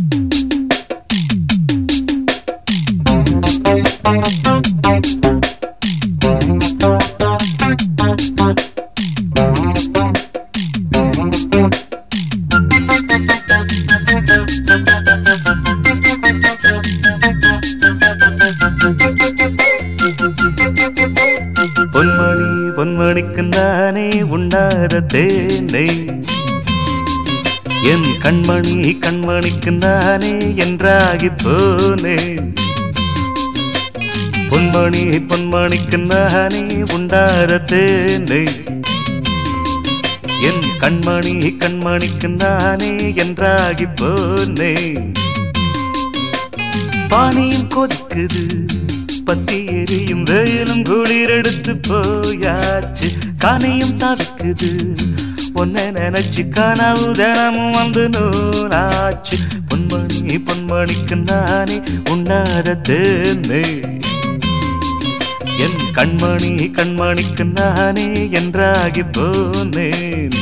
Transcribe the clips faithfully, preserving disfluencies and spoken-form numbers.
பொன்மணி பொன்மணிக்கு நானே உண்ணாத தேனை என் கண்மணி கண்மணிக்கு நானே என்றாகி போனேன். பொன்மணி பொன்மணிக்கு நானே உண்டாத தேனை என் கண்மணி கண்மணிக்கு நானே என்றாகி போனேன். பானியும் கொதிக்குது பத்தி எரியும் வெயிலும் குளிர் எடுத்து போயாச்சு. கானையும் தவிக்குது ஒன்ன நினைச்சு கனவு தினமும் வந்து நூலாச்சு. பொன்மணி பொன்மணிக்கு நானே உண்ணாத தேனை என் கண்மணி கண்மணிக்கு நானே என்றாகி போனேன்.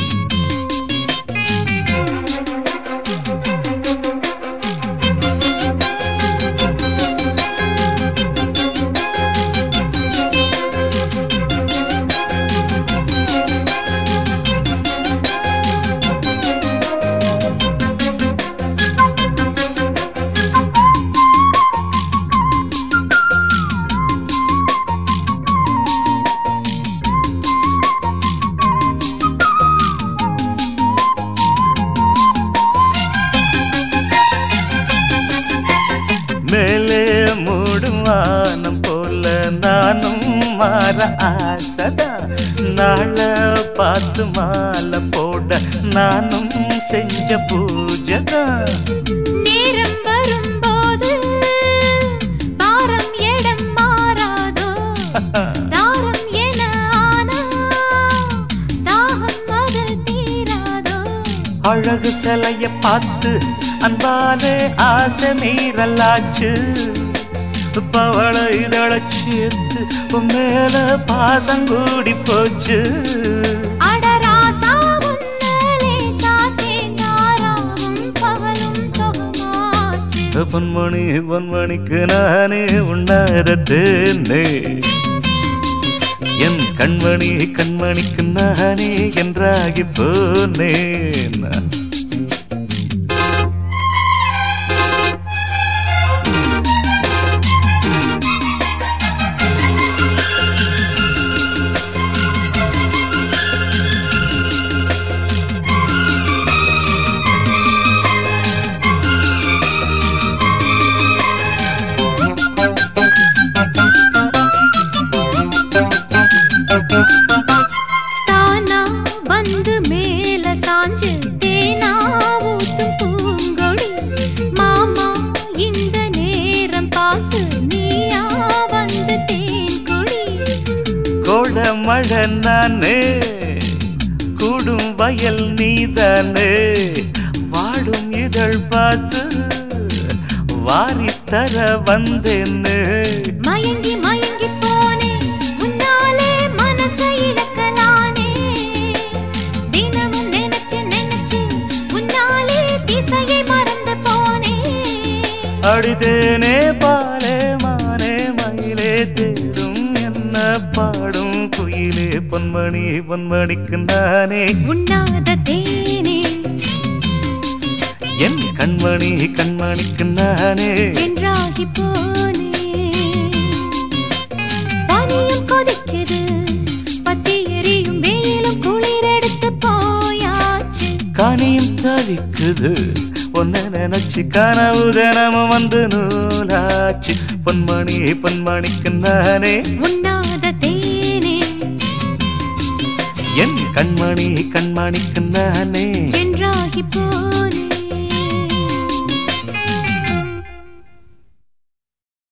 மேலே மூடும் வானம் போல நானும் மாற ஆசதா. நாள பார்த்து மாலை போட நானும் செஞ்ச பூஜதா. நேரம் வரும்போது பாரம் இடம் மாறாதோ. தாரம் என ஆனா தாகம் அது தீராதோ. அழகு சிலைய பார்த்து அன்பாலே ஆசை மீறலாச்சு. பவள இதழ சேர்த்து மேல பாசம் கூடி போச்சு. பொன்மணி பொன்மணிக்கு நானே உண்ணாத தேனை என் கண்மணி கண்மணிக்கு நானே என்றாகி போனேன். தானா வந்து மேல சாஞ்சு தேனா ஊத்தும் பூங்கொடி. மாமா இந்த நேரம் பார்த்து நீயா வந்து தேன் கொடி. கோட மழை நானே கூடும் வயல் நீதானே. வாடும் இதழ் பார்த்து வாரி தர வந்தேன்னு. மயங்கி மயங்கி போனே முன்னாலே மனசை இழக்கலானே. தினமும் நினைச்சு நினைச்சு முன்னாலே திசையை மறந்து போனே. அடிதேனே பாலே மானே மயிலே தேரும் என்ன பாடும் குயிலே. பொன்மணி பொன்மணிக்கு நானே உண்ணாத தேனே என் கண்மணி கண்மணிக்கு நானே என்றாகி போனே. பனியும் கொதிக்குது பத்தி எரியும் வெயிலும் குளிர் எடுத்து போயாச்சு. காணியும் தவிக்குது ஒன்ன நினைச்சு கனவு தினமும் வந்து நூலாச்சு. பொன்மணி பொன்மணிக்கு நானே உண்ணாத தேனே என் கண்மணி கண்மணிக்கு நானே என்றாகி போனே.